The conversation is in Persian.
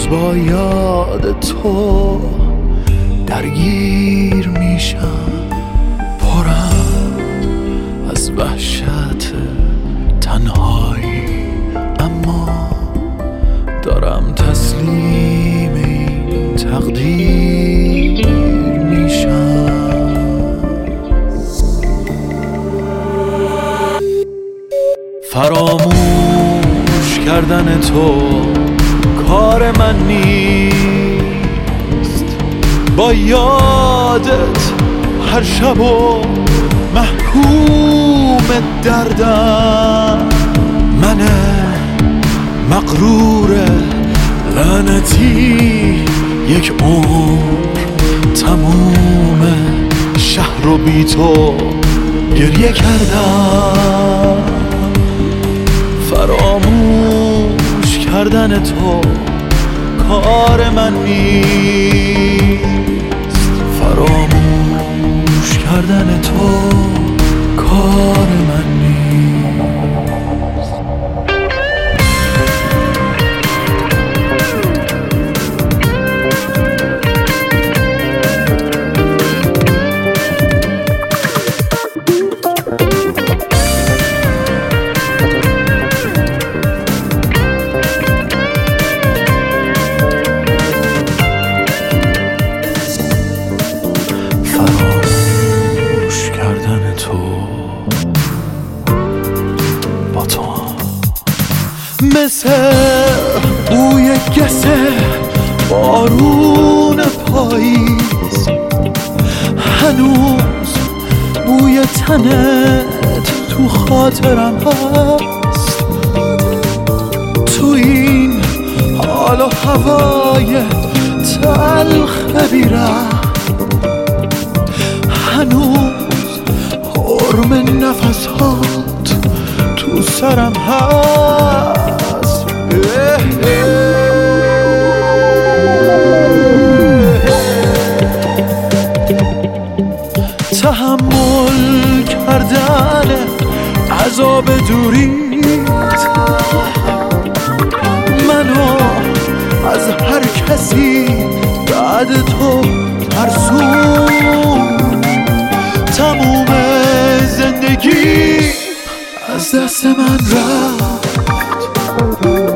با یاد تو درگیر میشم، پرم از وحشت تنهایی، اما دارم تسلیم این تقدیر میشم. فراموش کردن تو کار من نیست، با یادت هر شب و محکوم دردم، من مغرور لعنتی یک عمر تموم شهر رو بی تو گریه کردم. فراموش کردن تو کار من نیست، فراموش کردن تو کار من نیست. فراموش کردن تو با تو مثل بوی گسه بارون پاییز، هنوز بوی تنت تو خاطرم هست. تو این حال و هوای تلخ بی‌رحم هنوز حرم نفسات تو سرم هست. تحمل کردن عذاب دوریت منو از هر کسی بعد تو ترسون. تموم زندگی از دست من رفت،